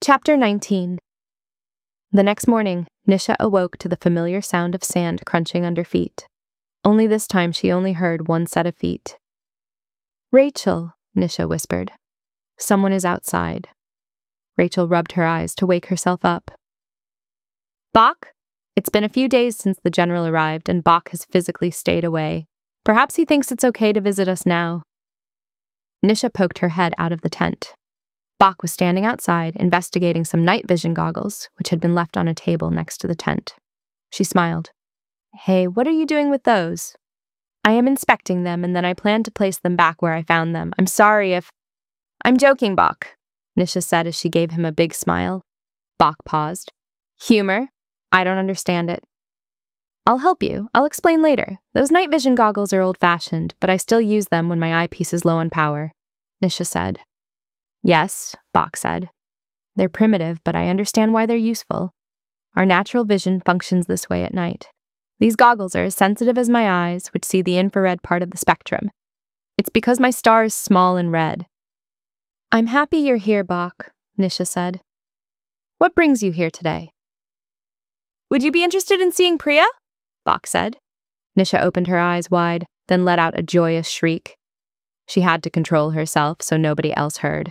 Chapter 19. The next morning, Nisha awoke to the familiar sound of sand crunching under feet. Only this time she only heard one set of feet. "Rachel," Nisha whispered. "Someone is outside." Rachel rubbed her eyes to wake herself up. "Bach?" It's been a few days since the general arrived, and Bach has physically stayed away. Perhaps he thinks it's okay to visit us now. Nisha poked her head out of the tent. Bach was standing outside, investigating some night vision goggles, which had been left on a table next to the tent. She smiled. "Hey, what are you doing with those?" "I am inspecting them, and then I plan to place them back where I found them. I'm sorry if—" "I'm joking, Bach," Nisha said as she gave him a big smile. Bach paused. "Humor? I don't understand it." "I'll help you. I'll explain later. Those night vision goggles are old-fashioned, but I still use them when my eyepiece is low on power," Nisha said. "Yes," Bach said. "They're primitive, but I understand why they're useful. Our natural vision functions this way at night. These goggles are as sensitive as my eyes, which see the infrared part of the spectrum. It's because my star is small and red." "I'm happy you're here, Bach," Nisha said. "What brings you here today?" "Would you be interested in seeing Priya?" Bach said. Nisha opened her eyes wide, then let out a joyous shriek. She had to control herself so nobody else heard.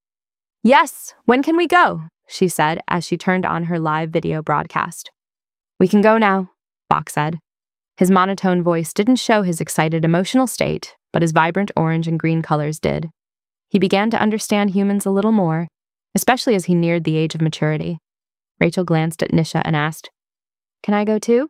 "Yes, when can we go?" she said as she turned on her live video broadcast. "We can go now," Bach said. His monotone voice didn't show his excited emotional state, but his vibrant orange and green colors did. He began to understand humans a little more, especially as he neared the age of maturity. Rachel glanced at Nisha and asked, "Can I go too?"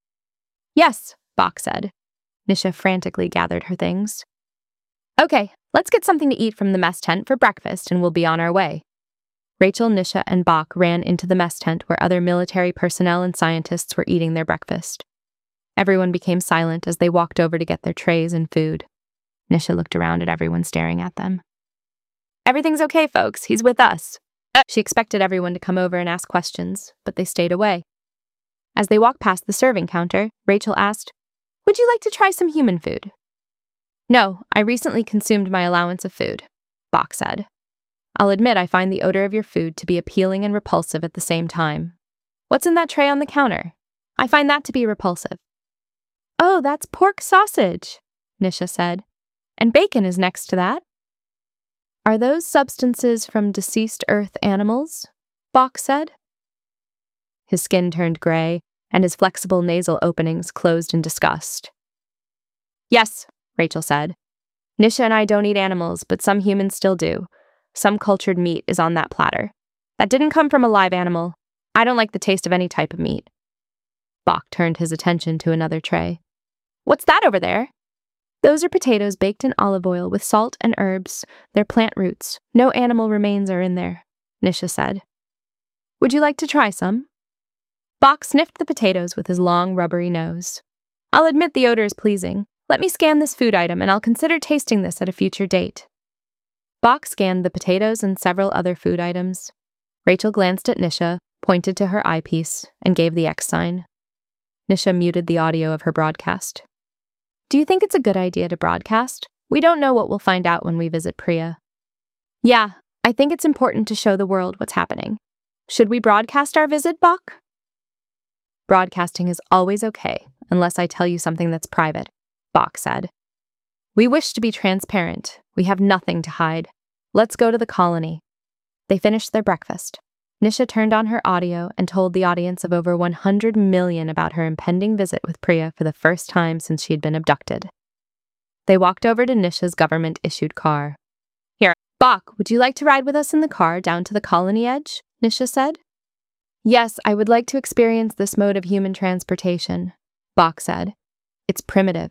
"Yes," Bach said. Nisha frantically gathered her things. "Okay, let's get something to eat from the mess tent for breakfast and we'll be on our way." Rachel, Nisha, and Bach ran into the mess tent where other military personnel and scientists were eating their breakfast. Everyone became silent as they walked over to get their trays and food. Nisha looked around at everyone staring at them. "Everything's okay, folks. He's with us." She expected everyone to come over and ask questions, but they stayed away. As they walked past the serving counter, Rachel asked, "Would you like to try some human food?" "No, I recently consumed my allowance of food," Bach said. "I'll admit I find the odor of your food to be appealing and repulsive at the same time. What's in that tray on the counter? I find that to be repulsive." "Oh, that's pork sausage," Nisha said. "And bacon is next to that." "Are those substances from deceased Earth animals?" Bach said. His skin turned gray, and his flexible nasal openings closed in disgust. "Yes," Rachel said. "Nisha and I don't eat animals, but some humans still do. Some cultured meat is on that platter. That didn't come from a live animal. I don't like the taste of any type of meat." Bach turned his attention to another tray. "What's that over there?" "Those are potatoes baked in olive oil with salt and herbs. They're plant roots. No animal remains are in there," Nisha said. "Would you like to try some?" Bach sniffed the potatoes with his long, rubbery nose. "I'll admit the odor is pleasing. Let me scan this food item and I'll consider tasting this at a future date." Bach scanned the potatoes and several other food items. Rachel glanced at Nisha, pointed to her eyepiece, and gave the X sign. Nisha muted the audio of her broadcast. "Do you think it's a good idea to broadcast? We don't know what we'll find out when we visit Priya." "Yeah, I think it's important to show the world what's happening. Should we broadcast our visit, Bach?" "Broadcasting is always okay, unless I tell you something that's private," Bach said. "We wish to be transparent. We have nothing to hide. Let's go to the colony." They finished their breakfast. Nisha turned on her audio and told the audience of over 100 million about her impending visit with Priya for the first time since she had been abducted. They walked over to Nisha's government-issued car. "Here, Bach, would you like to ride with us in the car down to the colony edge?" Nisha said. "Yes, I would like to experience this mode of human transportation," Bach said. "It's primitive."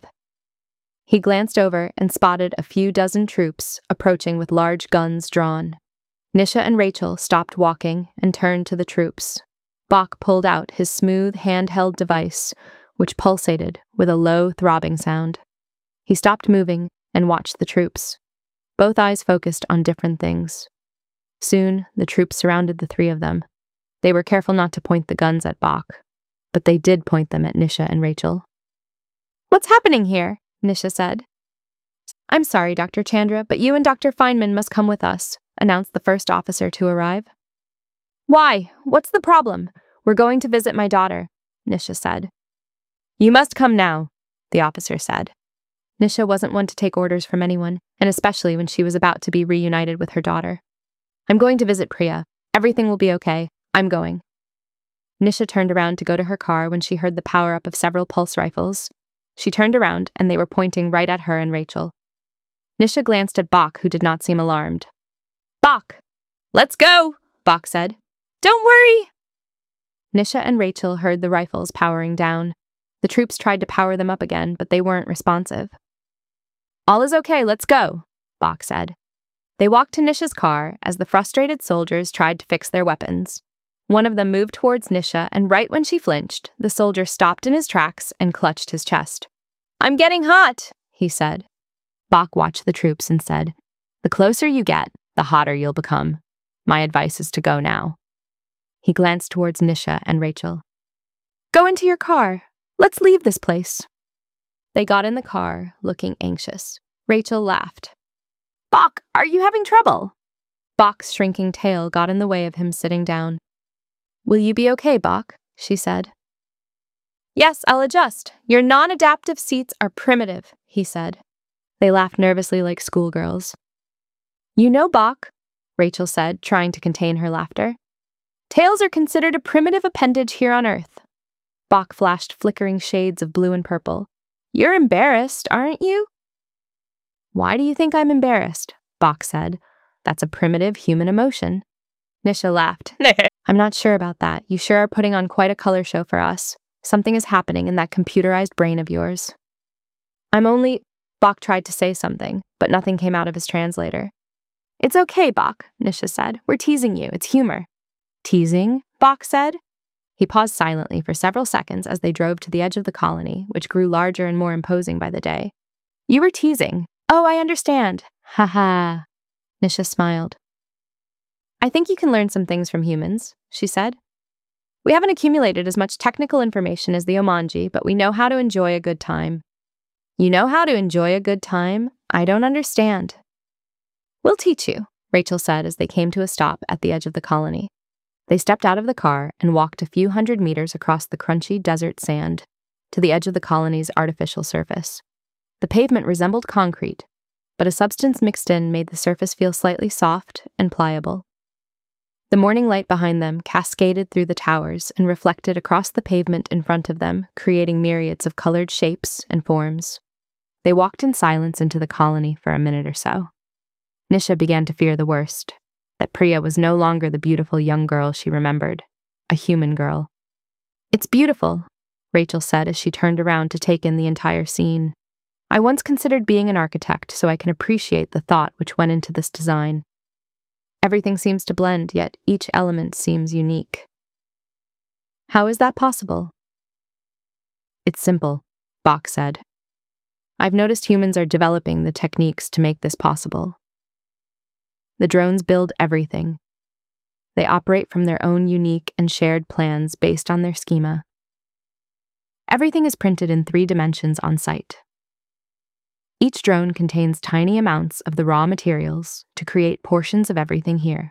He glanced over and spotted a few dozen troops approaching with large guns drawn. Nisha and Rachel stopped walking and turned to the troops. Bach pulled out his smooth handheld device, which pulsated with a low throbbing sound. He stopped moving and watched the troops. Both eyes focused on different things. Soon, the troops surrounded the three of them. They were careful not to point the guns at Bach, but they did point them at Nisha and Rachel. "What's happening here?" Nisha said. "I'm sorry, Dr. Chandra, but you and Dr. Feynman must come with us," announced the first officer to arrive. Why? What's the problem? We're going to visit my daughter, Nisha said. You must come now, the officer said. Nisha wasn't one to take orders from anyone, and especially when she was about to be reunited with her daughter. I'm going to visit Priya. Everything will be okay. I'm going. Nisha turned around to go to her car when she heard the power-up of several pulse rifles. She turned around, and they were pointing right at her and Rachel. Nisha glanced at Bach, who did not seem alarmed. Bach! Let's go, Bach said. Don't worry! Nisha and Rachel heard the rifles powering down. The troops tried to power them up again, but they weren't responsive. All is okay, let's go, Bach said. They walked to Nisha's car as the frustrated soldiers tried to fix their weapons. One of them moved towards Nisha, and right when she flinched, the soldier stopped in his tracks and clutched his chest. I'm getting hot, he said. Bach watched the troops and said, The closer you get, the hotter you'll become. My advice is to go now. He glanced towards Nisha and Rachel. Go into your car. Let's leave this place. They got in the car, looking anxious. Rachel laughed. Bach, are you having trouble? Bach's shrinking tail got in the way of him sitting down. Will you be okay, Bach? She said. Yes, I'll adjust. Your non-adaptive seats are primitive, he said. They laughed nervously like schoolgirls. You know, Bach, Rachel said, trying to contain her laughter. Tails are considered a primitive appendage here on Earth. Bach flashed flickering shades of blue and purple. You're embarrassed, aren't you? Why do you think I'm embarrassed? Bach said. That's a primitive human emotion. Nisha laughed. I'm not sure about that. You sure are putting on quite a color show for us. Something is happening in that computerized brain of yours. Bach tried to say something, but nothing came out of his translator. It's okay, Bach, Nisha said. We're teasing you. It's humor. Teasing? Bach said. He paused silently for several seconds as they drove to the edge of the colony, which grew larger and more imposing by the day. You were teasing. Oh, I understand. Ha ha. Nisha smiled. I think you can learn some things from humans, she said. We haven't accumulated as much technical information as the Omanji, but we know how to enjoy a good time. You know how to enjoy a good time? I don't understand. We'll teach you, Rachel said as they came to a stop at the edge of the colony. They stepped out of the car and walked a few hundred meters across the crunchy desert sand to the edge of the colony's artificial surface. The pavement resembled concrete, but a substance mixed in made the surface feel slightly soft and pliable. The morning light behind them cascaded through the towers and reflected across the pavement in front of them, creating myriads of colored shapes and forms. They walked in silence into the colony for a minute or so. Nisha began to fear the worst, that Priya was no longer the beautiful young girl she remembered, a human girl. It's beautiful, Rachel said as she turned around to take in the entire scene. I once considered being an architect so I can appreciate the thought which went into this design. Everything seems to blend, yet each element seems unique. How is that possible? It's simple, Bach said. I've noticed humans are developing the techniques to make this possible. The drones build everything. They operate from their own unique and shared plans based on their schema. Everything is printed in 3 dimensions on site. Each drone contains tiny amounts of the raw materials to create portions of everything here.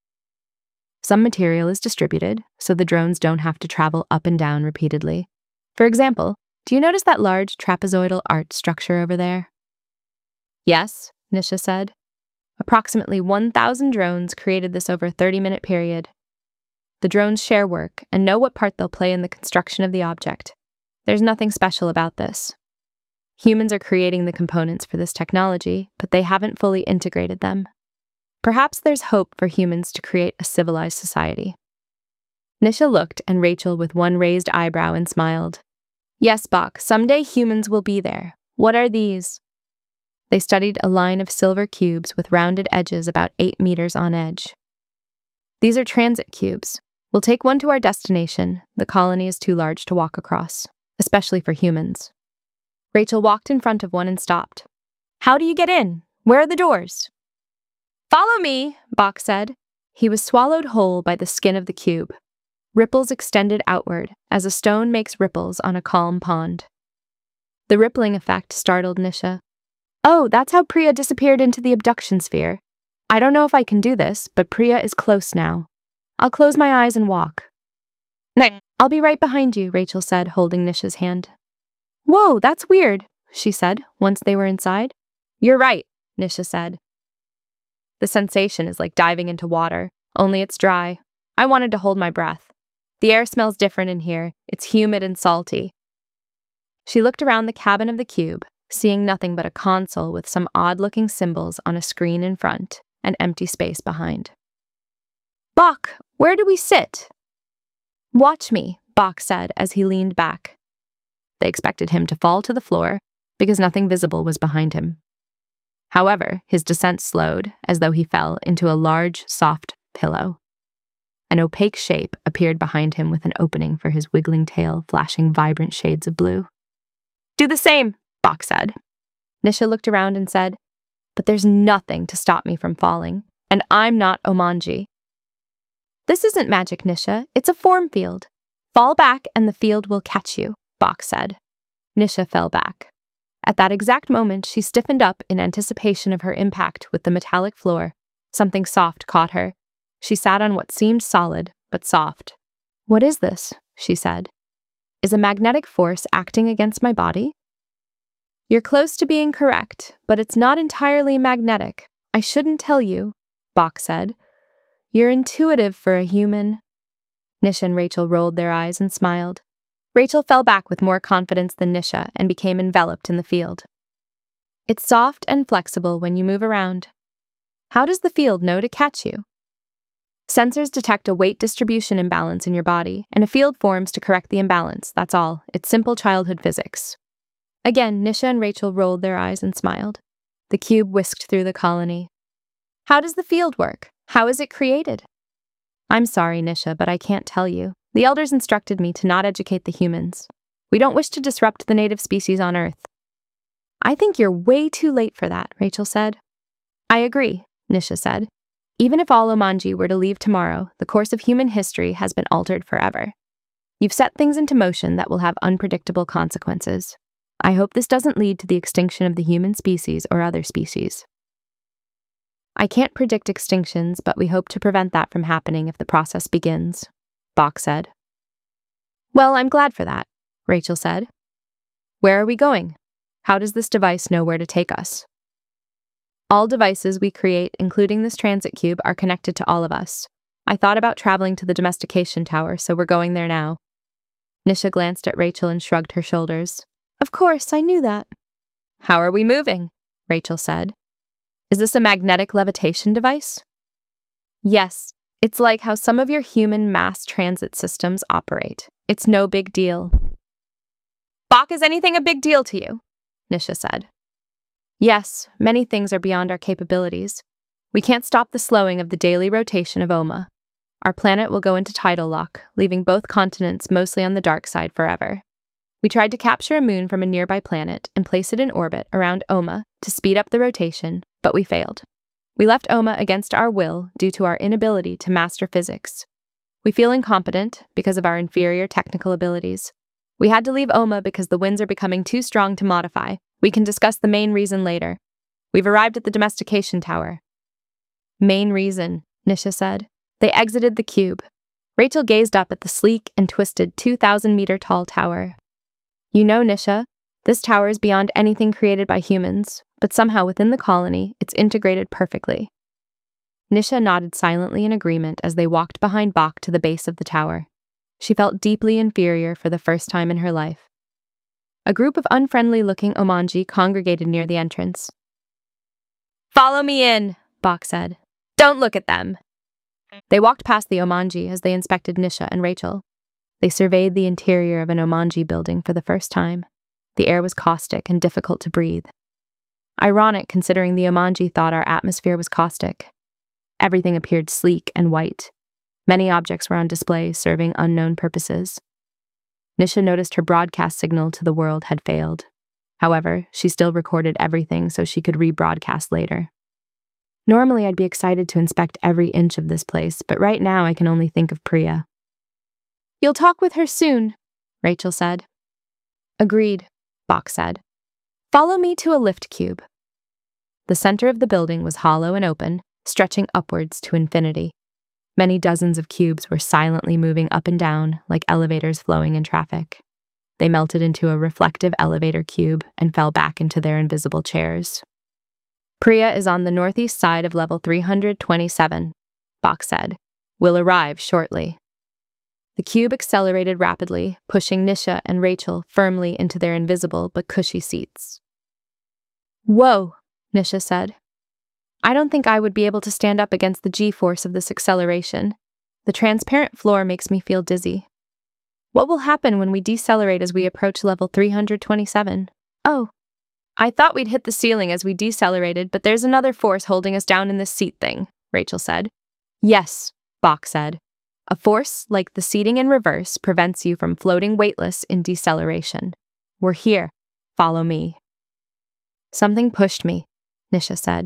Some material is distributed, so the drones don't have to travel up and down repeatedly. For example, do you notice that large trapezoidal art structure over there? Yes, Nisha said. Approximately 1,000 drones created this over a 30-minute period. The drones share work and know what part they'll play in the construction of the object. There's nothing special about this. Humans are creating the components for this technology, but they haven't fully integrated them. Perhaps there's hope for humans to create a civilized society. Nisha looked at Rachel with one raised eyebrow and smiled. Yes, Bach, someday humans will be there. What are these? They studied a line of silver cubes with rounded edges about 8 meters on edge. These are transit cubes. We'll take one to our destination. The colony is too large to walk across, especially for humans. Rachel walked in front of one and stopped. How do you get in? Where are the doors? Follow me, Bach said. He was swallowed whole by the skin of the cube. Ripples extended outward, as a stone makes ripples on a calm pond. The rippling effect startled Nisha. Oh, that's how Priya disappeared into the abduction sphere. I don't know if I can do this, but Priya is close now. I'll close my eyes and walk. No, I'll be right behind you, Rachel said, holding Nisha's hand. Whoa, that's weird, she said, once they were inside. You're right, Nisha said. The sensation is like diving into water, only it's dry. I wanted to hold my breath. The air smells different in here. It's humid and salty. She looked around the cabin of the cube, seeing nothing but a console with some odd-looking symbols on a screen in front and empty space behind. Bach, where do we sit? Watch me, Bach said as he leaned back. They expected him to fall to the floor because nothing visible was behind him. However, his descent slowed as though he fell into a large, soft pillow. An opaque shape appeared behind him with an opening for his wiggling tail flashing vibrant shades of blue. Do the same, Bach said. Nisha looked around and said, but there's nothing to stop me from falling, and I'm not Omanji. This isn't magic, Nisha. It's a form field. Fall back and the field will catch you, Bach said. Nisha fell back. At that exact moment, she stiffened up in anticipation of her impact with the metallic floor. Something soft caught her. She sat on what seemed solid, but soft. What is this? She said. Is a magnetic force acting against my body? You're close to being correct, but it's not entirely magnetic. I shouldn't tell you, Bach said. You're intuitive for a human. Nisha and Rachel rolled their eyes and smiled. Rachel fell back with more confidence than Nisha and became enveloped in the field. It's soft and flexible when you move around. How does the field know to catch you? Sensors detect a weight distribution imbalance in your body, and a field forms to correct the imbalance, that's all. It's simple childhood physics. Again, Nisha and Rachel rolled their eyes and smiled. The cube whisked through the colony. How does the field work? How is it created? I'm sorry, Nisha, but I can't tell you. The elders instructed me to not educate the humans. We don't wish to disrupt the native species on Earth. I think you're way too late for that, Rachel said. I agree, Nisha said. Even if all Omanji were to leave tomorrow, the course of human history has been altered forever. You've set things into motion that will have unpredictable consequences. I hope this doesn't lead to the extinction of the human species or other species. I can't predict extinctions, but we hope to prevent that from happening if the process begins, Bach said. Well, I'm glad for that, Rachel said. Where are we going? How does this device know where to take us? All devices we create, including this transit cube, are connected to all of us. I thought about traveling to the domestication tower, so we're going there now. Nisha glanced at Rachel and shrugged her shoulders. Of course, I knew that. How are we moving? Rachel said. Is this a magnetic levitation device? Yes, it's like how some of your human mass transit systems operate. It's no big deal. Bach, is anything a big deal to you? Nisha said. Yes, many things are beyond our capabilities. We can't stop the slowing of the daily rotation of Oma. Our planet will go into tidal lock, leaving both continents mostly on the dark side forever. We tried to capture a moon from a nearby planet and place it in orbit around Oma to speed up the rotation, but we failed. We left Oma against our will due to our inability to master physics. We feel incompetent because of our inferior technical abilities. We had to leave Oma because the winds are becoming too strong to modify. We can discuss the main reason later. We've arrived at the domestication tower. Main reason, Nisha said. They exited the cube. Rachel gazed up at the sleek and twisted 2,000-meter-tall tower. You know, Nisha, this tower is beyond anything created by humans, but somehow within the colony, it's integrated perfectly. Nisha nodded silently in agreement as they walked behind Bach to the base of the tower. She felt deeply inferior for the first time in her life. A group of unfriendly-looking Omanji congregated near the entrance. Follow me in, Bach said. Don't look at them. They walked past the Omanji as they inspected Nisha and Rachel. They surveyed the interior of an Omanji building for the first time. The air was caustic and difficult to breathe. Ironic considering the Omanji thought our atmosphere was caustic. Everything appeared sleek and white. Many objects were on display, serving unknown purposes. Nisha noticed her broadcast signal to the world had failed. However, she still recorded everything so she could rebroadcast later. Normally, I'd be excited to inspect every inch of this place, but right now I can only think of Priya. You'll talk with her soon, Rachel said. Agreed, Bach said. Follow me to a lift cube. The center of the building was hollow and open, stretching upwards to infinity. Many dozens of cubes were silently moving up and down like elevators flowing in traffic. They melted into a reflective elevator cube and fell back into their invisible chairs. Priya is on the northeast side of level 327, Bach said. We'll arrive shortly. The cube accelerated rapidly, pushing Nisha and Rachel firmly into their invisible but cushy seats. Whoa, Nisha said. I don't think I would be able to stand up against the G-force of this acceleration. The transparent floor makes me feel dizzy. What will happen when we decelerate as we approach level 327? Oh, I thought we'd hit the ceiling as we decelerated, but there's another force holding us down in this seat thing, Rachel said. Yes, Bach said. A force like the seating in reverse prevents you from floating weightless in deceleration. We're here. Follow me. Something pushed me, Nisha said.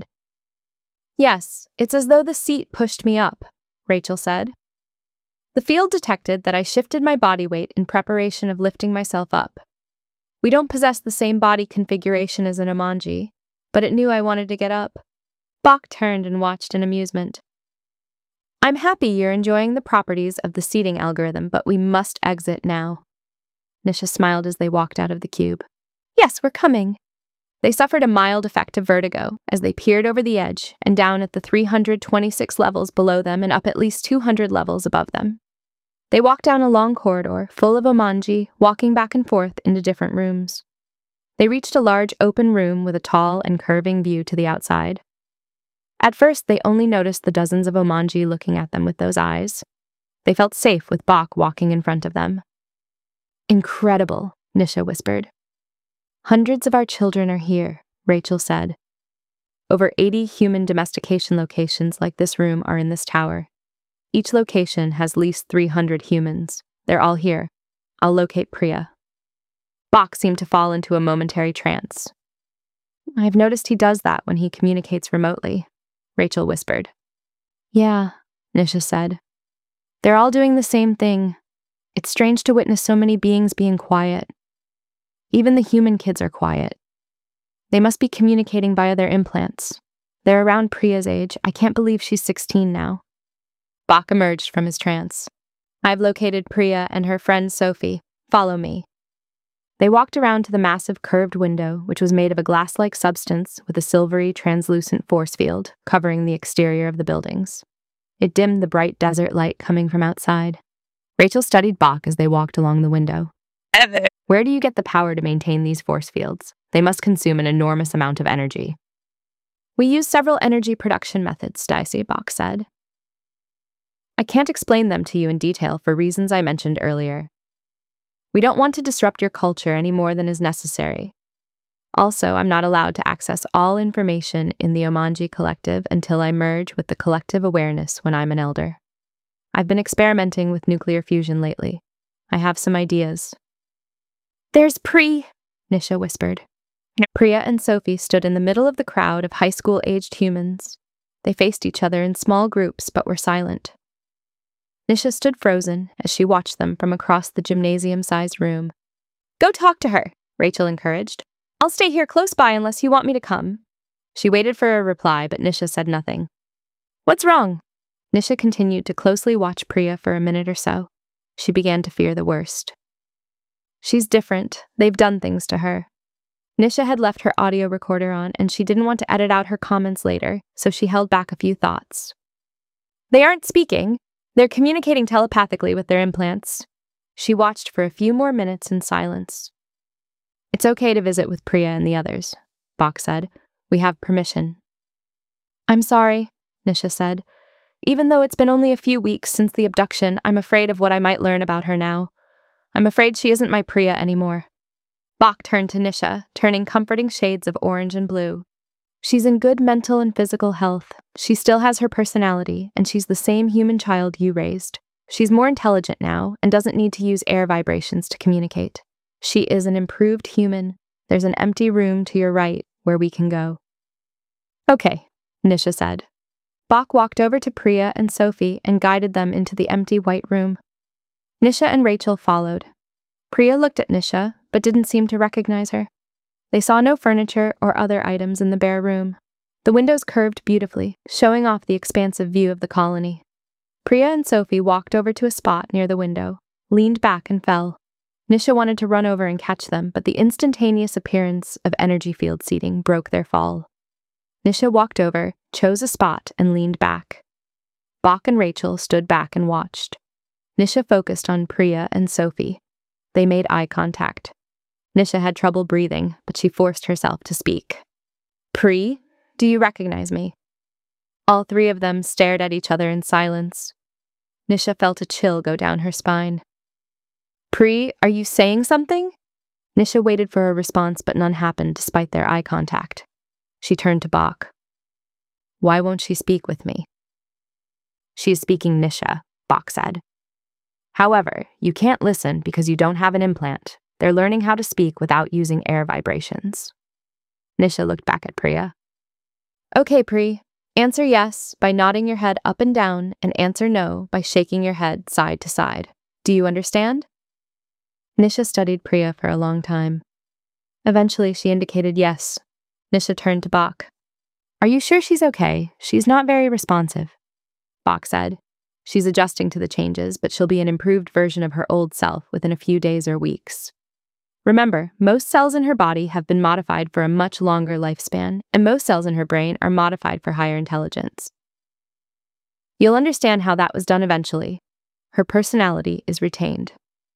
Yes, it's as though the seat pushed me up, Rachel said. The field detected that I shifted my body weight in preparation of lifting myself up. We don't possess the same body configuration as an Omanji, but it knew I wanted to get up. Bach turned and watched in amusement. I'm happy you're enjoying the properties of the seating algorithm, but we must exit now. Nisha smiled as they walked out of the cube. Yes, we're coming. They suffered a mild effect of vertigo as they peered over the edge and down at the 326 levels below them and up at least 200 levels above them. They walked down a long corridor full of Omanji, walking back and forth into different rooms. They reached a large open room with a tall and curving view to the outside. At first, they only noticed the dozens of Omanji looking at them with those eyes. They felt safe with Bach walking in front of them. Incredible, Nisha whispered. Hundreds of our children are here, Rachel said. Over 80 human domestication locations like this room are in this tower. Each location has at least 300 humans. They're all here. I'll locate Priya. Bach seemed to fall into a momentary trance. I've noticed he does that when he communicates remotely, Rachel whispered. Yeah, Nisha said. They're all doing the same thing. It's strange to witness so many beings being quiet. Even the human kids are quiet. They must be communicating via their implants. They're around Priya's age. I can't believe she's 16 now. Bach emerged from his trance. I've located Priya and her friend Sophie. Follow me. They walked around to the massive curved window, which was made of a glass-like substance with a silvery, translucent force field covering the exterior of the buildings. It dimmed the bright desert light coming from outside. Rachel studied Bach as they walked along the window. Where do you get the power to maintain these force fields? They must consume an enormous amount of energy. We use several energy production methods, Dicey, Bach said. I can't explain them to you in detail for reasons I mentioned earlier. We don't want to disrupt your culture any more than is necessary. Also, I'm not allowed to access all information in the Omanji Collective until I merge with the collective awareness when I'm an elder. I've been experimenting with nuclear fusion lately. I have some ideas. There's Nisha whispered. Priya and Sophie stood in the middle of the crowd of high school-aged humans. They faced each other in small groups but were silent. Nisha stood frozen as she watched them from across the gymnasium-sized room. Go talk to her, Rachel encouraged. I'll stay here close by unless you want me to come. She waited for a reply, but Nisha said nothing. What's wrong? Nisha continued to closely watch Priya for a minute or so. She began to fear the worst. She's different. They've done things to her. Nisha had left her audio recorder on, and she didn't want to edit out her comments later, so she held back a few thoughts. They aren't speaking. They're communicating telepathically with their implants. She watched for a few more minutes in silence. It's okay to visit with Priya and the others, Bach said. We have permission. I'm sorry, Nisha said. Even though it's been only a few weeks since the abduction, I'm afraid of what I might learn about her now. I'm afraid she isn't my Priya anymore. Bach turned to Nisha, turning comforting shades of orange and blue. She's in good mental and physical health. She still has her personality, and she's the same human child you raised. She's more intelligent now and doesn't need to use air vibrations to communicate. She is an improved human. There's an empty room to your right where we can go. Okay, Nisha said. Bach walked over to Priya and Sophie and guided them into the empty white room. Nisha and Rachel followed. Priya looked at Nisha, but didn't seem to recognize her. They saw no furniture or other items in the bare room. The windows curved beautifully, showing off the expansive view of the colony. Priya and Sophie walked over to a spot near the window, leaned back and fell. Nisha wanted to run over and catch them, but the instantaneous appearance of energy field seeding broke their fall. Nisha walked over, chose a spot, and leaned back. Bach and Rachel stood back and watched. Nisha focused on Priya and Sophie. They made eye contact. Nisha had trouble breathing, but she forced herself to speak. "Pri, do you recognize me?" All three of them stared at each other in silence. Nisha felt a chill go down her spine. "Pri, are you saying something?" Nisha waited for a response, but none happened despite their eye contact. She turned to Bach. "Why won't she speak with me?" "She is speaking Nisha," Bach said. "However, you can't listen because you don't have an implant. They're learning how to speak without using air vibrations." Nisha looked back at Priya. "Okay, Pri. Answer yes by nodding your head up and down, and answer no by shaking your head side to side. Do you understand?" Nisha studied Priya for a long time. Eventually, she indicated yes. Nisha turned to Bach. "Are you sure she's okay? She's not very responsive." Bach said, "She's adjusting to the changes, but she'll be an improved version of her old self within a few days or weeks. Remember, most cells in her body have been modified for a much longer lifespan, and most cells in her brain are modified for higher intelligence. You'll understand how that was done eventually. Her personality is retained."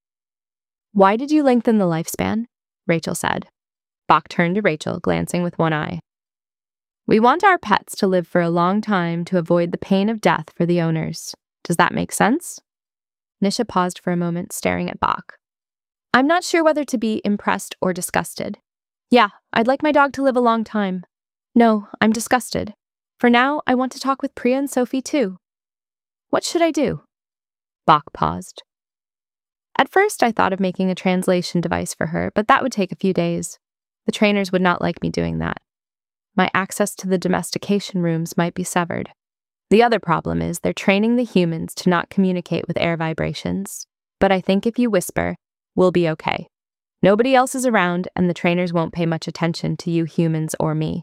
"Why did you lengthen the lifespan?" Rachel said. Bach turned to Rachel, glancing with one eye. "We want our pets to live for a long time to avoid the pain of death for the owners. Does that make sense?" Nisha paused for a moment, staring at Bach. "I'm not sure whether to be impressed or disgusted. Yeah, I'd like my dog to live a long time. No, I'm disgusted. For now, I want to talk with Priya and Sophie too. What should I do?" Bach paused. "At first, I thought of making a translation device for her, but that would take a few days. The trainers would not like me doing that. My access to the domestication rooms might be severed. The other problem is they're training the humans to not communicate with air vibrations. But I think if you whisper, we'll be okay. Nobody else is around, and the trainers won't pay much attention to you humans or me."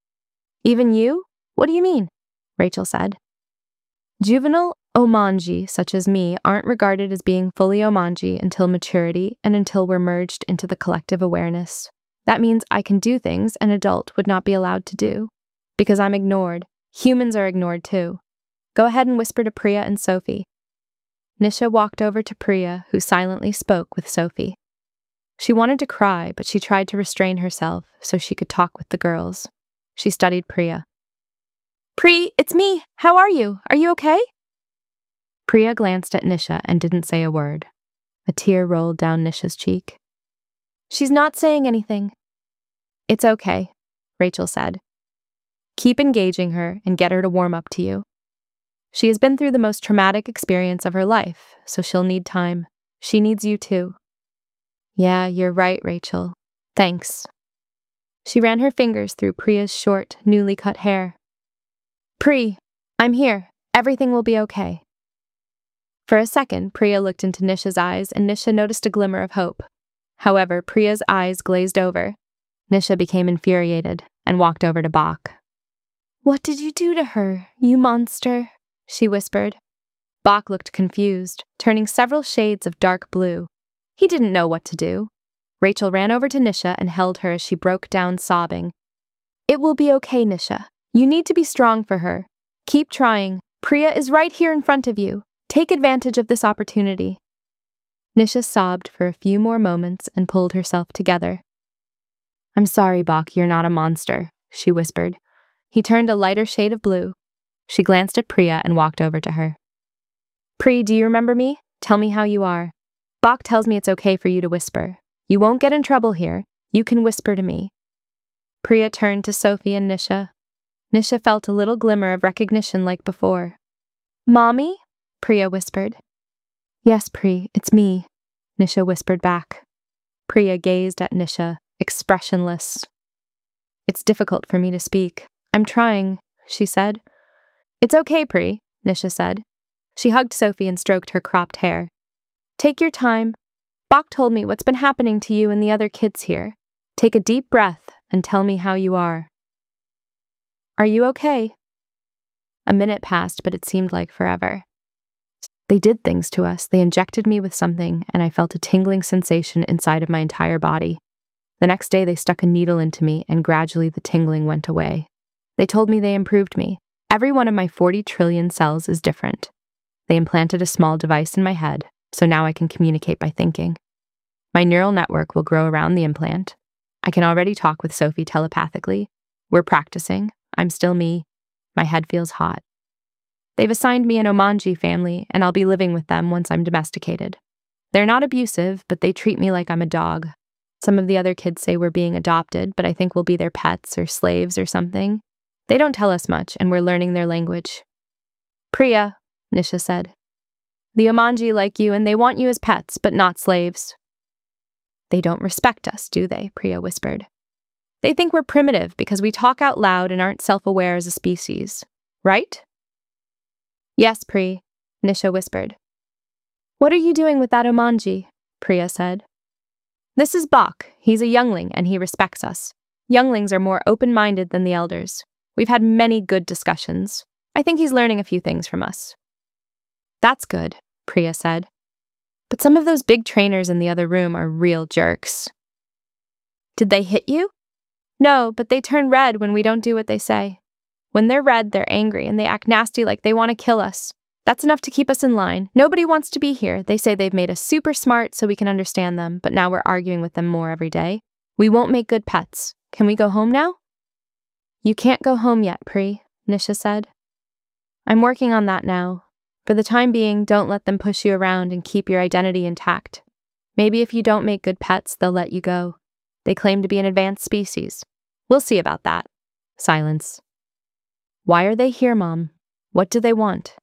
"Even you? What do you mean?" Rachel said. "Juvenile Omanji, such as me, aren't regarded as being fully Omanji until maturity and until we're merged into the collective awareness. That means I can do things an adult would not be allowed to do. Because I'm ignored. Humans are ignored too. Go ahead and whisper to Priya and Sophie." Nisha walked over to Priya, who silently spoke with Sophie. She wanted to cry, but she tried to restrain herself so she could talk with the girls. She studied Priya. "Pri, it's me. How are you? Are you okay?" Priya glanced at Nisha and didn't say a word. A tear rolled down Nisha's cheek. "She's not saying anything." "It's okay," Rachel said. "Keep engaging her and get her to warm up to you. She has been through the most traumatic experience of her life, so she'll need time. She needs you too." "Yeah, you're right, Rachel. Thanks." She ran her fingers through Priya's short, newly cut hair. "Pri, I'm here. Everything will be okay." For a second, Priya looked into Nisha's eyes, and Nisha noticed a glimmer of hope. However, Priya's eyes glazed over. Nisha became infuriated and walked over to Bach. "What did you do to her, you monster?" she whispered. Bach looked confused, turning several shades of dark blue. He didn't know what to do. Rachel ran over to Nisha and held her as she broke down sobbing. "It will be okay, Nisha. You need to be strong for her. Keep trying. Priya is right here in front of you. Take advantage of this opportunity." Nisha sobbed for a few more moments and pulled herself together. "I'm sorry, Bach, you're not a monster," she whispered. He turned a lighter shade of blue. She glanced at Priya and walked over to her. "Pri, do you remember me? Tell me how you are. Bach tells me it's okay for you to whisper. You won't get in trouble here. You can whisper to me." Priya turned to Sophie and Nisha. Nisha felt a little glimmer of recognition like before. "Mommy?" Priya whispered. "Yes, Pri, it's me," Nisha whispered back. Priya gazed at Nisha, expressionless. "It's difficult for me to speak. I'm trying," she said. "It's okay, Pri," Nisha said. She hugged Sophie and stroked her cropped hair. "Take your time. Bach told me what's been happening to you and the other kids here. Take a deep breath and tell me how you are." "Are you okay?" A minute passed, but it seemed like forever. They did things to us. They injected me with something, and I felt a tingling sensation inside of my entire body. The next day, they stuck a needle into me, and gradually the tingling went away. They told me they improved me. Every one of my 40 trillion cells is different. They implanted a small device in my head, so now I can communicate by thinking. My neural network will grow around the implant. I can already talk with Sophie telepathically. We're practicing. I'm still me. My head feels hot. They've assigned me an Omanji family, and I'll be living with them once I'm domesticated. They're not abusive, but they treat me like I'm a dog. Some of the other kids say we're being adopted, but I think we'll be their pets or slaves or something. They don't tell us much, and we're learning their language. Priya, Nisha said. The Omanji like you, and they want you as pets, but not slaves. They don't respect us, do they? Priya whispered. They think we're primitive because we talk out loud and aren't self-aware as a species. Right? Yes, Pri, Nisha whispered. What are you doing with that Omanji? Priya said. This is Bach. He's a youngling, and he respects us. Younglings are more open-minded than the elders. We've had many good discussions. I think he's learning a few things from us. That's good, Priya said. But some of those big trainers in the other room are real jerks. Did they hit you? No, but they turn red when we don't do what they say. When they're red, they're angry, and they act nasty like they want to kill us. That's enough to keep us in line. Nobody wants to be here. They say they've made us super smart so we can understand them, but now we're arguing with them more every day. We won't make good pets. Can we go home now? You can't go home yet, Pri, Nisha said. I'm working on that now. For the time being, don't let them push you around and keep your identity intact. Maybe if you don't make good pets, they'll let you go. They claim to be an advanced species. We'll see about that. Silence. Why are they here, Mom? What do they want?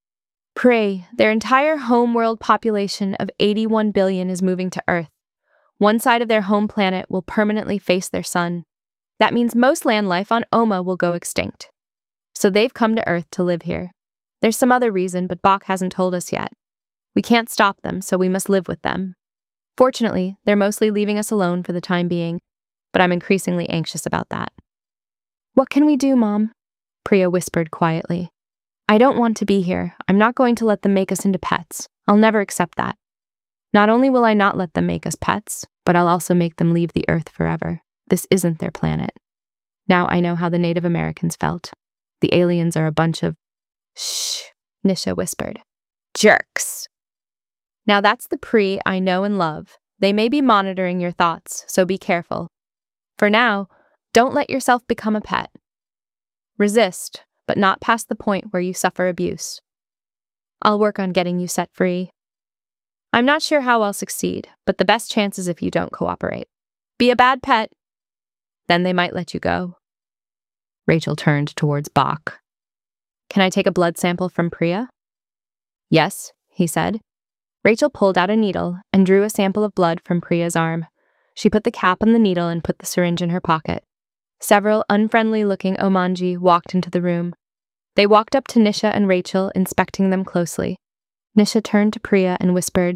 Pray, their entire home-world population of 81 billion is moving to Earth. One side of their home planet will permanently face their sun. That means most land life on Oma will go extinct. So they've come to Earth to live here. There's some other reason, but Bach hasn't told us yet. We can't stop them, so we must live with them. Fortunately, they're mostly leaving us alone for the time being, but I'm increasingly anxious about that. What can we do, Mom? Priya whispered quietly. I don't want to be here. I'm not going to let them make us into pets. I'll never accept that. Not only will I not let them make us pets, but I'll also make them leave the Earth forever. This isn't their planet. Now I know how the Native Americans felt. The aliens are a bunch of... Shh, Nisha whispered. Jerks. Now that's the Pri I know and love. They may be monitoring your thoughts, so be careful. For now, don't let yourself become a pet. Resist, but not past the point where you suffer abuse. I'll work on getting you set free. I'm not sure how I'll succeed, but the best chance is if you don't cooperate. Be a bad pet. Then they might let you go. Rachel turned towards Bach. Can I take a blood sample from Priya? Yes, he said. Rachel pulled out a needle and drew a sample of blood from Priya's arm. She put the cap on the needle and put the syringe in her pocket. Several unfriendly-looking Omanji walked into the room. They walked up to Nisha and Rachel, inspecting them closely. Nisha turned to Priya and whispered,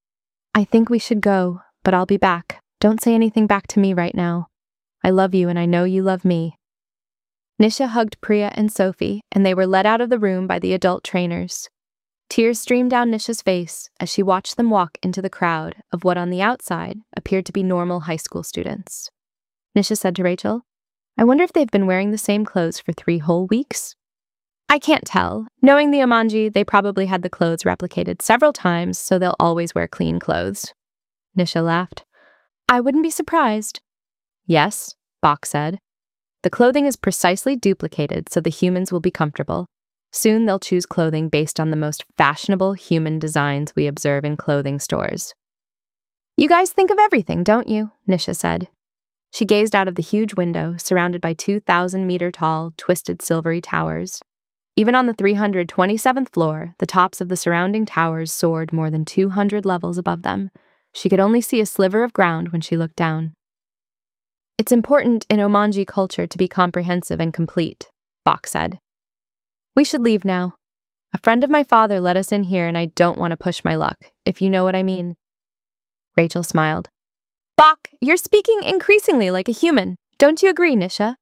I think we should go, but I'll be back. Don't say anything back to me right now. I love you and I know you love me. Nisha hugged Priya and Sophie, and they were led out of the room by the adult trainers. Tears streamed down Nisha's face as she watched them walk into the crowd of what on the outside appeared to be normal high school students. Nisha said to Rachel, I wonder if they've been wearing the same clothes for 3 whole weeks? I can't tell. Knowing the Omanji, they probably had the clothes replicated several times, so they'll always wear clean clothes. Nisha laughed. I wouldn't be surprised. Yes, Bach said. The clothing is precisely duplicated so the humans will be comfortable. Soon they'll choose clothing based on the most fashionable human designs we observe in clothing stores. You guys think of everything, don't you? Nisha said. She gazed out of the huge window, surrounded by 2,000-meter-tall, twisted silvery towers. Even on the 327th floor, the tops of the surrounding towers soared more than 200 levels above them. She could only see a sliver of ground when she looked down. It's important in Omanji culture to be comprehensive and complete, Bach said. We should leave now. A friend of my father let us in here and I don't want to push my luck, if you know what I mean. Rachel smiled. Bach, you're speaking increasingly like a human. Don't you agree, Nisha?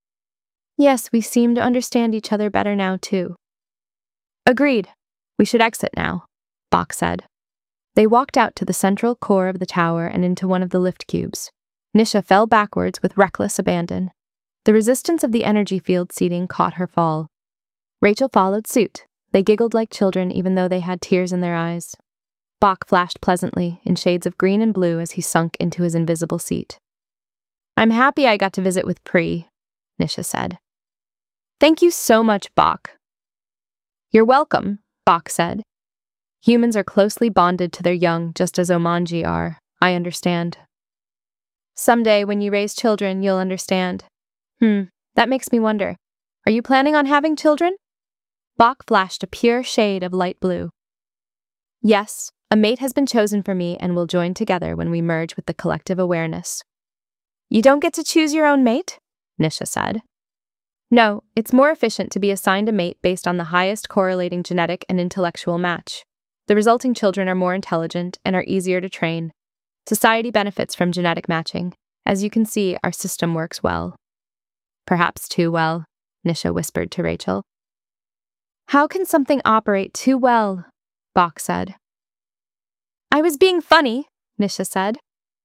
Yes, we seem to understand each other better now, too. Agreed. We should exit now. Bach said. They walked out to the central core of the tower and into one of the lift cubes. Nisha fell backwards with reckless abandon. The resistance of the energy field seating caught her fall. Rachel followed suit. They giggled like children even though they had tears in their eyes. Bach flashed pleasantly in shades of green and blue as he sunk into his invisible seat. I'm happy I got to visit with Pri, Nisha said. Thank you so much, Bach. You're welcome, Bach said. Humans are closely bonded to their young just as Omanji are. I understand. Someday when you raise children, you'll understand. That makes me wonder. Are you planning on having children? Bach flashed a pure shade of light blue. Yes, a mate has been chosen for me and will join together when we merge with the collective awareness. You don't get to choose your own mate? Nisha said. No, it's more efficient to be assigned a mate based on the highest correlating genetic and intellectual match. The resulting children are more intelligent and are easier to train. Society benefits from genetic matching. As you can see, our system works well. Perhaps too well, Nisha whispered to Rachel. How can something operate too well? Bach said. I was being funny, Nisha said.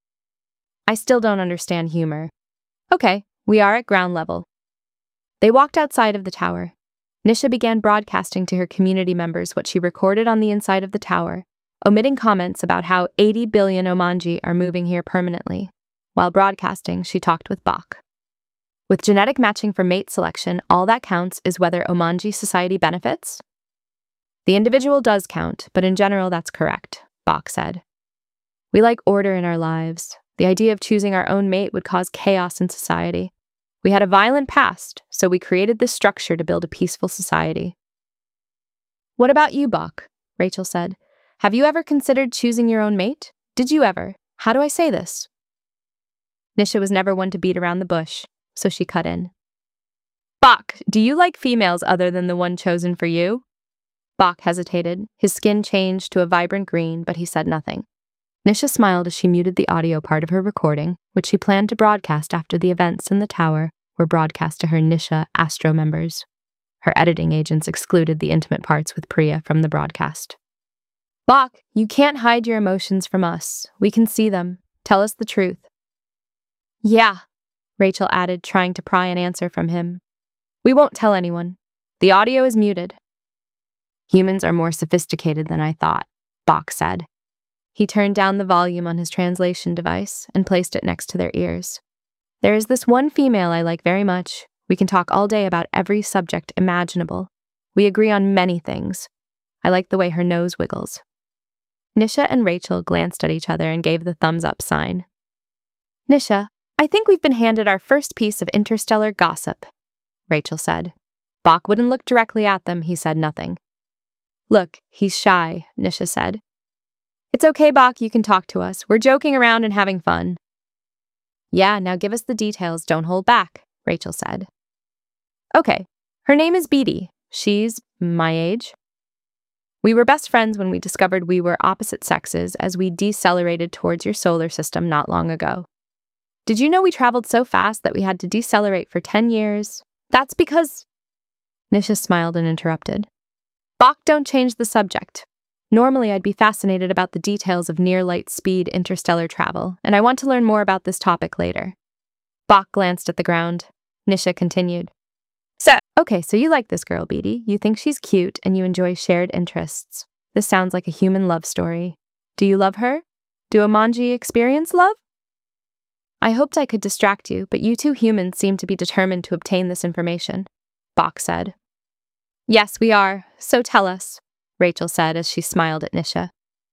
I still don't understand humor. Okay, we are at ground level. They walked outside of the tower. Nisha began broadcasting to her community members what she recorded on the inside of the tower, omitting comments about how 80 billion Omanji are moving here permanently. While broadcasting, she talked with Bach. With genetic matching for mate selection, all that counts is whether Omanji society benefits? The individual does count, but in general that's correct, Bach said. We like order in our lives. The idea of choosing our own mate would cause chaos in society. We had a violent past, so we created this structure to build a peaceful society. What about you, Bach? Rachel said. Have you ever considered choosing your own mate? Did you ever? How do I say this? Nisha was never one to beat around the bush, so she cut in. Bach, do you like females other than the one chosen for you? Bach hesitated. His skin changed to a vibrant green, but he said nothing. Nisha smiled as she muted the audio part of her recording, which she planned to broadcast after the events in the tower were broadcast to her Nisha Astro members. Her editing agents excluded the intimate parts with Priya from the broadcast. Bach, you can't hide your emotions from us. We can see them. Tell us the truth. Yeah, Rachel added, trying to pry an answer from him. We won't tell anyone. The audio is muted. Humans are more sophisticated than I thought, Bach said. He turned down the volume on his translation device and placed it next to their ears. There is this one female I like very much. We can talk all day about every subject imaginable. We agree on many things. I like the way her nose wiggles. Nisha and Rachel glanced at each other and gave the thumbs-up sign. Nisha, I think we've been handed our first piece of interstellar gossip, Rachel said. Bach wouldn't look directly at them. He said nothing. Look, he's shy, Nisha said. It's okay, Bach, you can talk to us. We're joking around and having fun. Yeah, now give us the details. Don't hold back, Rachel said. Okay, her name is Beatty. She's my age. We were best friends when we discovered we were opposite sexes as we decelerated towards your solar system not long ago. Did you know we traveled so fast that we had to decelerate for 10 years? That's because... Nisha smiled and interrupted. Bach, don't change the subject. Normally, I'd be fascinated about the details of near-light speed interstellar travel, and I want to learn more about this topic later. Bach glanced at the ground. Nisha continued. So you like this girl, Beatty. You think she's cute, and you enjoy shared interests. This sounds like a human love story. Do you love her? Do Omanji experience love? I hoped I could distract you, but you two humans seem to be determined to obtain this information, Bach said. Yes, we are. So tell us, Rachel said as she smiled at Nisha.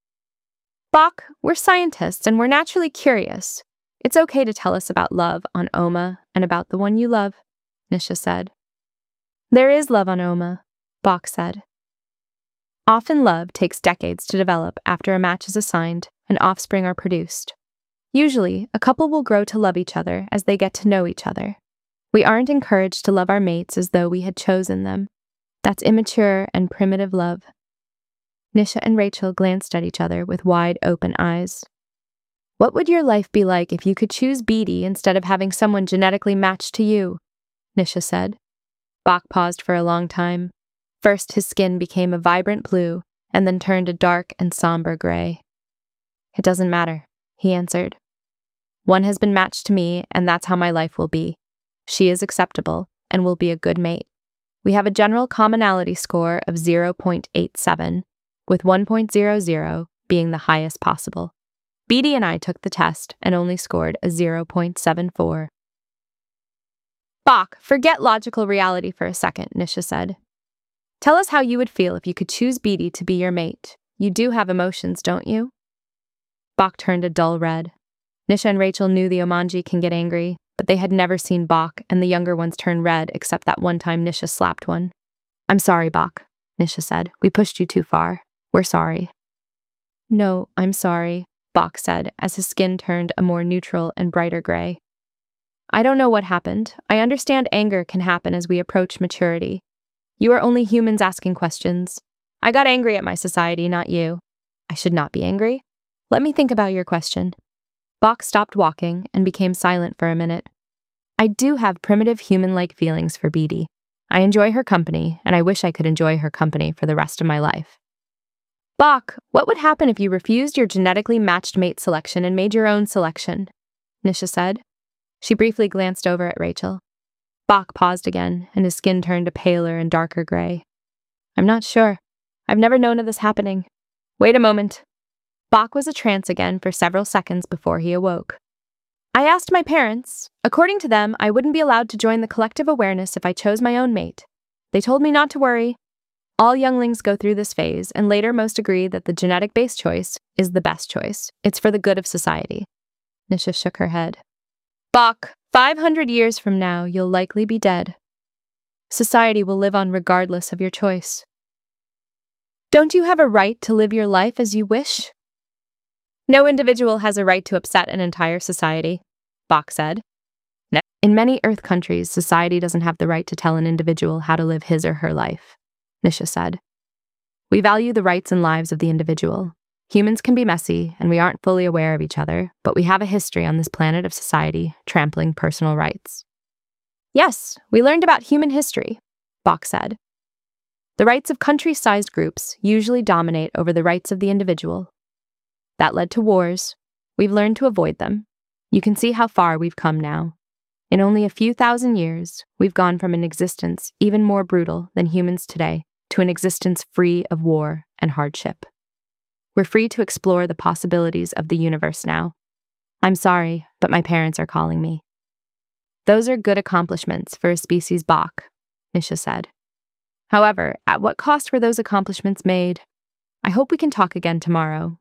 Bach, we're scientists and we're naturally curious. It's okay to tell us about love on Oma and about the one you love, Nisha said. There is love on Oma, Bach said. Often love takes decades to develop after a match is assigned and offspring are produced. Usually, a couple will grow to love each other as they get to know each other. We aren't encouraged to love our mates as though we had chosen them. That's immature and primitive love. Nisha and Rachel glanced at each other with wide open eyes. What would your life be like if you could choose Beatty instead of having someone genetically matched to you? Nisha said. Bach paused for a long time. First, his skin became a vibrant blue, and then turned a dark and somber gray. "It doesn't matter," he answered. "One has been matched to me, and that's how my life will be. She is acceptable and will be a good mate. We have a general commonality score of 0.87, with 1.00 being the highest possible. Beatty and I took the test and only scored a 0.74. "Bach, forget logical reality for a second," Nisha said. "Tell us how you would feel if you could choose Beatty to be your mate. You do have emotions, don't you?" Bach turned a dull red. Nisha and Rachel knew the Omanji can get angry, but they had never seen Bach and the younger ones turn red except that one time Nisha slapped one. "I'm sorry, Bach," Nisha said. "We pushed you too far. We're sorry." "No, I'm sorry," Bach said as his skin turned a more neutral and brighter gray. "I don't know what happened. I understand anger can happen as we approach maturity. You are only humans asking questions. I got angry at my society, not you. I should not be angry. Let me think about your question." Bach stopped walking and became silent for a minute. "I do have primitive human-like feelings for Beatty. I enjoy her company, and I wish I could enjoy her company for the rest of my life." "Bach, what would happen if you refused your genetically matched mate selection and made your own selection?" Nisha said. She briefly glanced over at Rachel. Bach paused again, and his skin turned a paler and darker gray. "I'm not sure. I've never known of this happening. Wait a moment." Bach was a trance again for several seconds before he awoke. "I asked my parents. According to them, I wouldn't be allowed to join the collective awareness if I chose my own mate. They told me not to worry. All younglings go through this phase, and later most agree that the genetic-based choice is the best choice. It's for the good of society." Nisha shook her head. "Bach, 500 years from now, you'll likely be dead. Society will live on regardless of your choice. Don't you have a right to live your life as you wish?" "No individual has a right to upset an entire society," Bach said. "In many Earth countries, society doesn't have the right to tell an individual how to live his or her life," Nisha said. "We value the rights and lives of the individual. Humans can be messy, and we aren't fully aware of each other, but we have a history on this planet of society trampling personal rights." "Yes, we learned about human history," Bach said. "The rights of country-sized groups usually dominate over the rights of the individual. That led to wars. We've learned to avoid them. You can see how far we've come now. In only a few thousand years, we've gone from an existence even more brutal than humans today to an existence free of war and hardship. We're free to explore the possibilities of the universe now. I'm sorry, but my parents are calling me." "Those are good accomplishments for a species, Bach," Nisha said. "However, at what cost were those accomplishments made? I hope we can talk again tomorrow.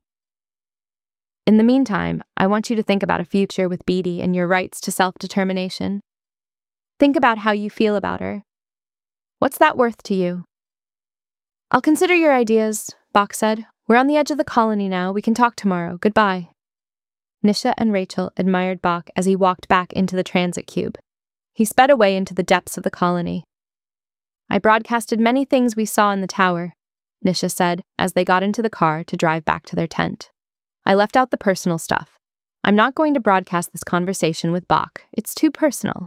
In the meantime, I want you to think about a future with Beatty and your rights to self-determination. Think about how you feel about her. What's that worth to you?" "I'll consider your ideas," Bach said. "We're on the edge of the colony now. We can talk tomorrow. Goodbye." Nisha and Rachel admired Bach as he walked back into the transit cube. He sped away into the depths of the colony. "I broadcasted many things we saw in the tower," Nisha said as they got into the car to drive back to their tent. "I left out the personal stuff. I'm not going to broadcast this conversation with Bach. It's too personal."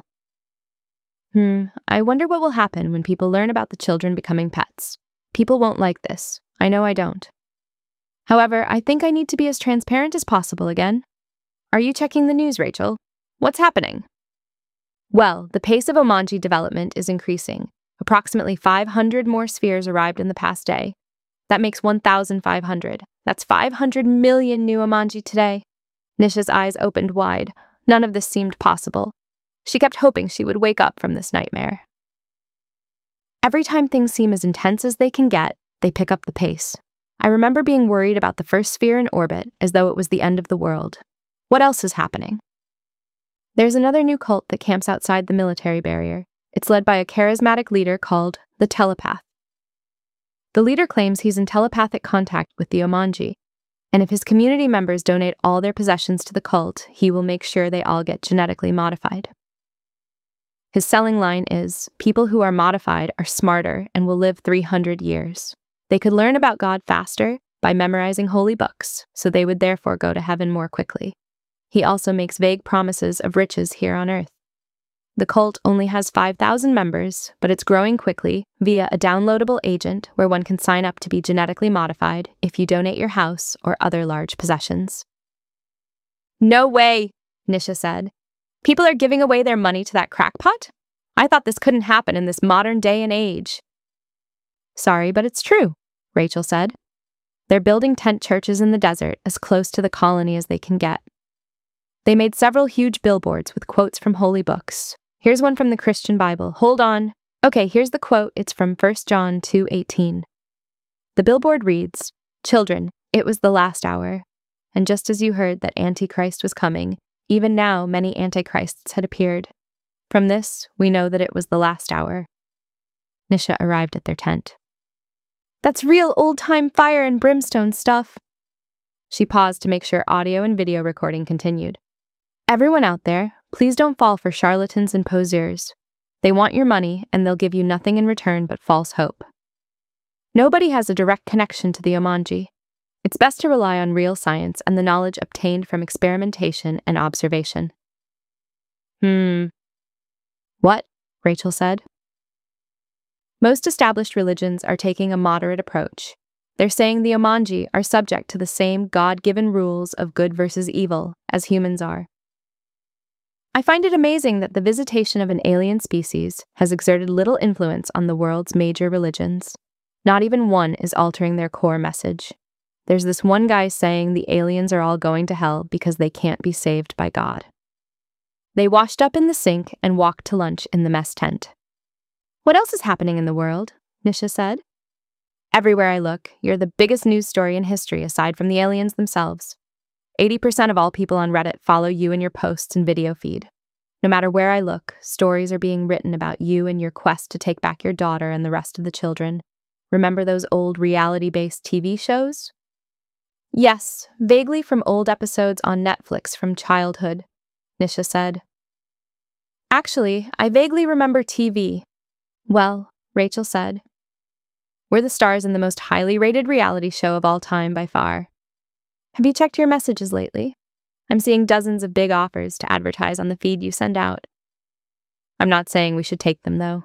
I wonder what will happen when people learn about the children becoming pets. People won't like this. I know I don't. However, I think I need to be as transparent as possible again. Are you checking the news, Rachel? What's happening?" "Well, the pace of Omanji development is increasing. Approximately 500 more spheres arrived in the past day. That makes 1,500. That's 500 million new Omanji today." Nisha's eyes opened wide. None of this seemed possible. She kept hoping she would wake up from this nightmare. "Every time things seem as intense as they can get, they pick up the pace. I remember being worried about the first sphere in orbit as though it was the end of the world. What else is happening?" "There's another new cult that camps outside the military barrier. It's led by a charismatic leader called the Telepath. The leader claims he's in telepathic contact with the Omanji, and if his community members donate all their possessions to the cult, he will make sure they all get genetically modified. His selling line is, people who are modified are smarter and will live 300 years. They could learn about God faster by memorizing holy books, so they would therefore go to heaven more quickly. He also makes vague promises of riches here on Earth. The cult only has 5,000 members, but it's growing quickly via a downloadable agent where one can sign up to be genetically modified if you donate your house or other large possessions. No way, Nisha said. People are giving away their money to that crackpot? I thought this couldn't happen in this modern day and age. Sorry, but it's true, Rachel said. They're building tent churches in the desert as close to the colony as they can get. They made several huge billboards with quotes from holy books. Here's one from the Christian Bible. Hold on. Okay, here's the quote. It's from 1 John 2:18. The billboard reads, "Children, it was the last hour. And just as you heard that Antichrist was coming, even now many Antichrists had appeared. From this, we know that it was the last hour." Nisha arrived at their tent. That's real old-time fire and brimstone stuff. She paused to make sure audio and video recording continued. Everyone out there, please don't fall for charlatans and poseurs. They want your money, and they'll give you nothing in return but false hope. Nobody has a direct connection to the Omanji. It's best to rely on real science and the knowledge obtained from experimentation and observation. What? Rachel said. Most established religions are taking a moderate approach. They're saying the Omanji are subject to the same God-given rules of good versus evil as humans are. I find it amazing that the visitation of an alien species has exerted little influence on the world's major religions. Not even one is altering their core message. There's this one guy saying the aliens are all going to hell because they can't be saved by God. They washed up in the sink and walked to lunch in the mess tent. What else is happening in the world? Nisha said. Everywhere I look, you're the biggest news story in history aside from the aliens themselves. 80% of all people on Reddit follow you and your posts and video feed. No matter where I look, stories are being written about you and your quest to take back your daughter and the rest of the children. Remember those old reality-based TV shows? Yes, vaguely from old episodes on Netflix from childhood, Nisha said. Actually, I vaguely remember TV. Well, Rachel said. We're the stars in the most highly rated reality show of all time by far. Have you checked your messages lately? I'm seeing dozens of big offers to advertise on the feed you send out. I'm not saying we should take them, though.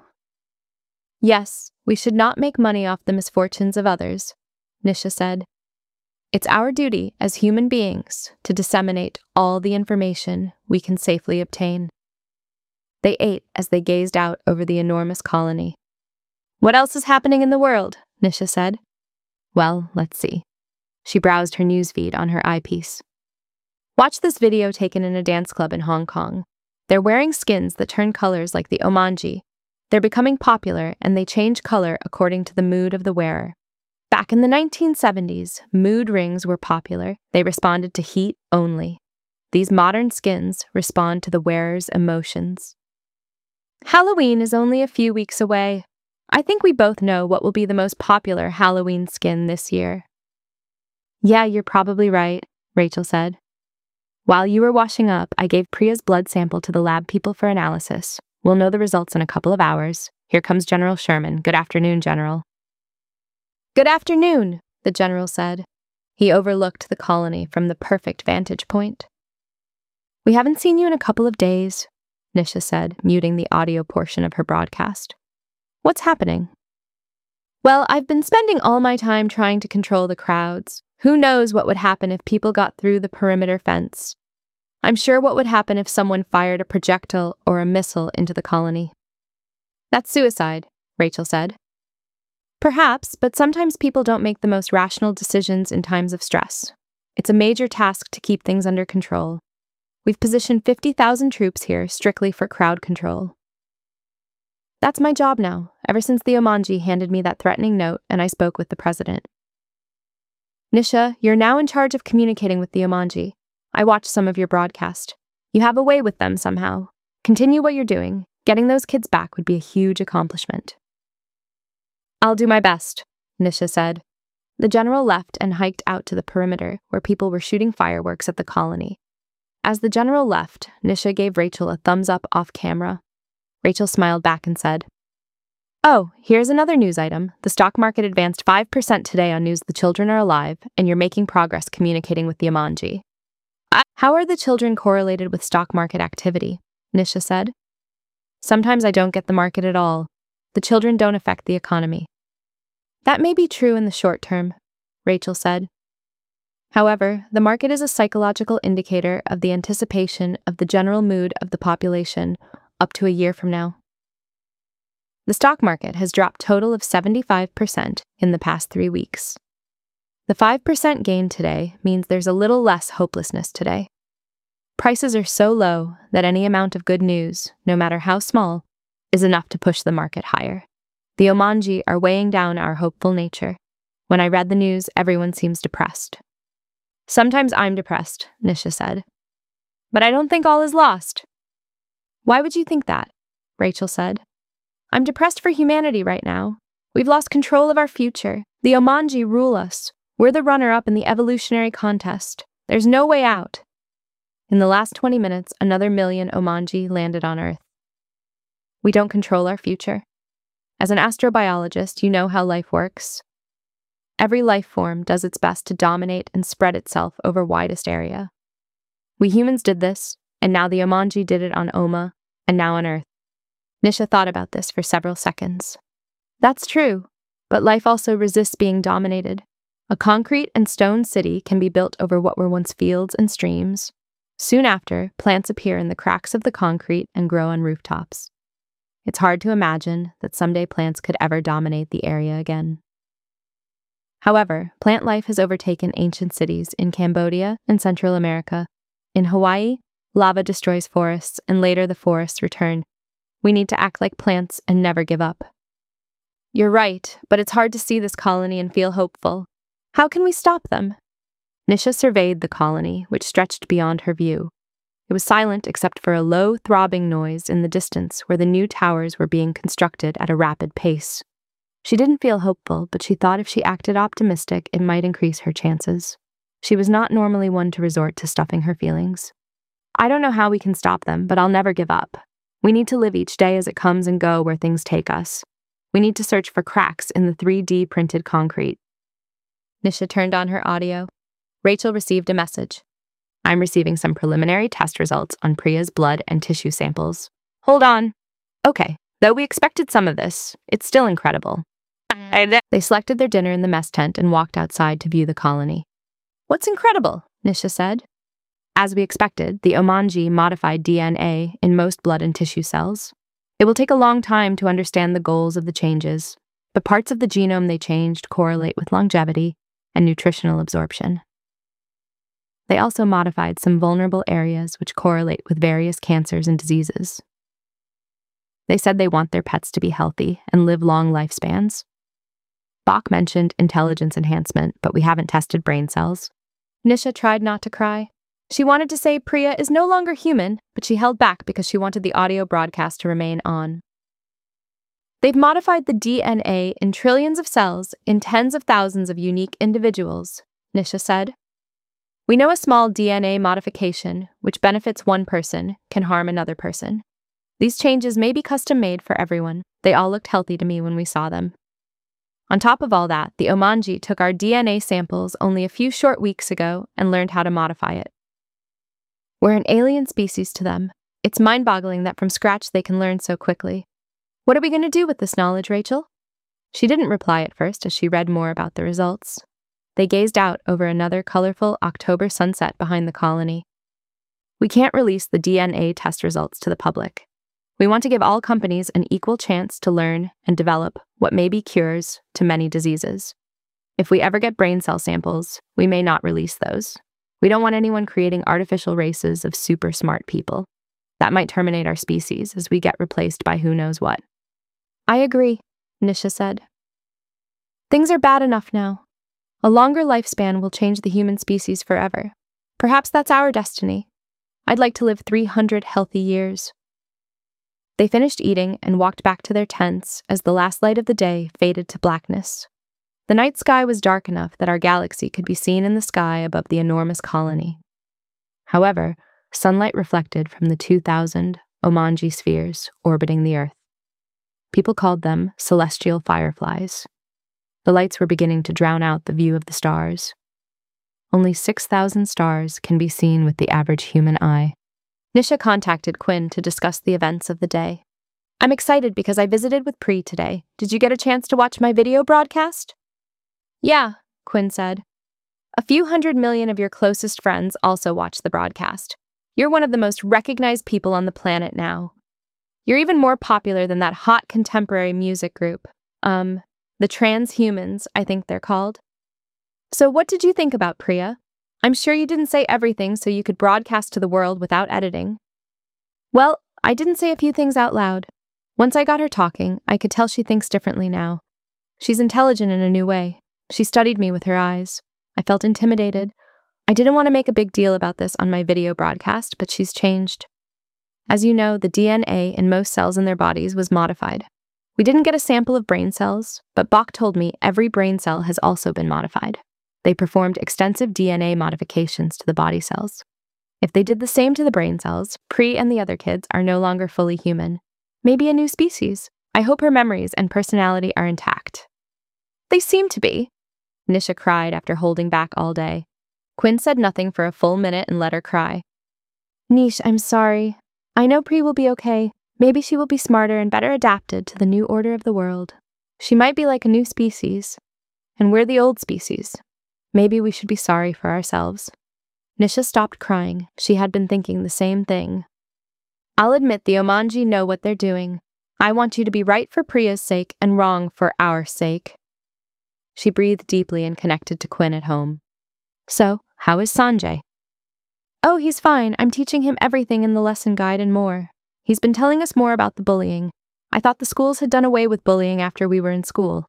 Yes, we should not make money off the misfortunes of others, Nisha said. It's our duty as human beings to disseminate all the information we can safely obtain. They ate as they gazed out over the enormous colony. What else is happening in the world? Nisha said. Well, let's see. She browsed her newsfeed on her eyepiece. Watch this video taken in a dance club in Hong Kong. They're wearing skins that turn colors like the Omanji. They're becoming popular, and they change color according to the mood of the wearer. Back in the 1970s, mood rings were popular. They responded to heat only. These modern skins respond to the wearer's emotions. Halloween is only a few weeks away. I think we both know what will be the most popular Halloween skin this year. Yeah, you're probably right, Rachel said. While you were washing up, I gave Priya's blood sample to the lab people for analysis. We'll know the results in a couple of hours. Here comes General Sherman. Good afternoon, General. Good afternoon, the general said. He overlooked the colony from the perfect vantage point. We haven't seen you in a couple of days, Nisha said, muting the audio portion of her broadcast. What's happening? Well, I've been spending all my time trying to control the crowds. Who knows what would happen if people got through the perimeter fence? I'm sure what would happen if someone fired a projectile or a missile into the colony. That's suicide, Rachel said. Perhaps, but sometimes people don't make the most rational decisions in times of stress. It's a major task to keep things under control. We've positioned 50,000 troops here strictly for crowd control. That's my job now, ever since the Omanji handed me that threatening note and I spoke with the president. Nisha, you're now in charge of communicating with the Omanji. I watched some of your broadcast. You have a way with them somehow. Continue what you're doing. Getting those kids back would be a huge accomplishment. I'll do my best, Nisha said. The general left and hiked out to the perimeter, where people were shooting fireworks at the colony. As the general left, Nisha gave Rachel a thumbs up off camera. Rachel smiled back and said, Oh, here's another news item. The stock market advanced 5% today on news the children are alive, and you're making progress communicating with the Omanji. How are the children correlated with stock market activity? Nisha said. Sometimes I don't get the market at all. The children don't affect the economy. That may be true in the short term, Rachel said. However, the market is a psychological indicator of the anticipation of the general mood of the population up to a year from now. The stock market has dropped a total of 75% in the past 3 weeks. The 5% gain today means there's a little less hopelessness today. Prices are so low that any amount of good news, no matter how small, is enough to push the market higher. The Omanji are weighing down our hopeful nature. When I read the news, everyone seems depressed. Sometimes I'm depressed, Nisha said. But I don't think all is lost. Why would you think that? Rachel said. I'm depressed for humanity right now. We've lost control of our future. The Omanji rule us. We're the runner-up in the evolutionary contest. There's no way out. In the last 20 minutes, another million Omanji landed on Earth. We don't control our future. As an astrobiologist, you know how life works. Every life form does its best to dominate and spread itself over widest area. We humans did this, and now the Omanji did it on Oma, and now on Earth. Nisha thought about this for several seconds. That's true, but life also resists being dominated. A concrete and stone city can be built over what were once fields and streams. Soon after, plants appear in the cracks of the concrete and grow on rooftops. It's hard to imagine that someday plants could ever dominate the area again. However, plant life has overtaken ancient cities in Cambodia and Central America. In Hawaii, lava destroys forests, and later the forests return. We need to act like plants and never give up. You're right, but it's hard to see this colony and feel hopeful. How can we stop them? Nisha surveyed the colony, which stretched beyond her view. It was silent except for a low, throbbing noise in the distance where the new towers were being constructed at a rapid pace. She didn't feel hopeful, but she thought if she acted optimistic, it might increase her chances. She was not normally one to resort to stuffing her feelings. I don't know how we can stop them, but I'll never give up. We need to live each day as it comes and go where things take us. We need to search for cracks in the 3D printed concrete. Nisha turned on her audio. Rachel received a message. I'm receiving some preliminary test results on Priya's blood and tissue samples. Hold on. Okay, though we expected some of this, it's still incredible. They selected their dinner in the mess tent and walked outside to view the colony. What's incredible? Nisha said. As we expected, the Omanji modified DNA in most blood and tissue cells. It will take a long time to understand the goals of the changes, but parts of the genome they changed correlate with longevity and nutritional absorption. They also modified some vulnerable areas which correlate with various cancers and diseases. They said they want their pets to be healthy and live long lifespans. Bach mentioned intelligence enhancement, but we haven't tested brain cells. Nisha tried not to cry. She wanted to say Priya is no longer human, but she held back because she wanted the audio broadcast to remain on. They've modified the DNA in trillions of cells in tens of thousands of unique individuals, Nisha said. We know a small DNA modification, which benefits one person, can harm another person. These changes may be custom-made for everyone. They all looked healthy to me when we saw them. On top of all that, the Omanji took our DNA samples only a few short weeks ago and learned how to modify it. We're an alien species to them. It's mind-boggling that from scratch they can learn so quickly. What are we going to do with this knowledge, Rachel? She didn't reply at first as she read more about the results. They gazed out over another colorful October sunset behind the colony. We can't release the DNA test results to the public. We want to give all companies an equal chance to learn and develop what may be cures to many diseases. If we ever get brain cell samples, we may not release those. We don't want anyone creating artificial races of super smart people. That might terminate our species as we get replaced by who knows what. I agree, Nisha said. Things are bad enough now. A longer lifespan will change the human species forever. Perhaps that's our destiny. I'd like to live 300 healthy years. They finished eating and walked back to their tents as the last light of the day faded to blackness. The night sky was dark enough that our galaxy could be seen in the sky above the enormous colony. However, sunlight reflected from the 2,000 Omanji spheres orbiting the Earth. People called them celestial fireflies. The lights were beginning to drown out the view of the stars. Only 6,000 stars can be seen with the average human eye. Nisha contacted Quinn to discuss the events of the day. I'm excited because I visited with Pri today. Did you get a chance to watch my video broadcast? Yeah, Quinn said. A few 100 million of your closest friends also watched the broadcast. You're one of the most recognized people on the planet now. You're even more popular than that hot contemporary music group. The Transhumans, I think they're called. So what did you think about Priya? I'm sure you didn't say everything so you could broadcast to the world without editing. Well, I didn't say a few things out loud. Once I got her talking, I could tell she thinks differently now. She's intelligent in a new way. She studied me with her eyes. I felt intimidated. I didn't want to make a big deal about this on my video broadcast, but she's changed. As you know, the DNA in most cells in their bodies was modified. We didn't get a sample of brain cells, but Bach told me every brain cell has also been modified. They performed extensive DNA modifications to the body cells. If they did the same to the brain cells, Pri and the other kids are no longer fully human. Maybe a new species. I hope her memories and personality are intact. They seem to be, Nisha cried after holding back all day. Quinn said nothing for a full minute and let her cry. Nish, I'm sorry. I know Pri will be okay. Maybe she will be smarter and better adapted to the new order of the world. She might be like a new species. And we're the old species. Maybe we should be sorry for ourselves. Nisha stopped crying. She had been thinking the same thing. I'll admit the Omanji know what they're doing. I want you to be right for Priya's sake and wrong for our sake. She breathed deeply and connected to Quinn at home. So, how is Sanjay? Oh, he's fine. I'm teaching him everything in the lesson guide and more. He's been telling us more about the bullying. I thought the schools had done away with bullying after we were in school.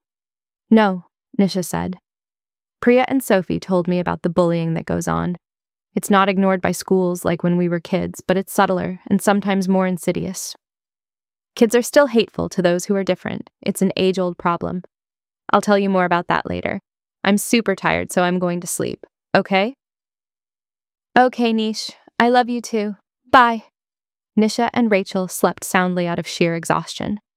No, Nisha said. Priya and Sophie told me about the bullying that goes on. It's not ignored by schools like when we were kids, but it's subtler and sometimes more insidious. Kids are still hateful to those who are different. It's an age-old problem. I'll tell you more about that later. I'm super tired, so I'm going to sleep. Okay? Okay, Nish. I love you too. Bye. Nisha and Rachel slept soundly out of sheer exhaustion.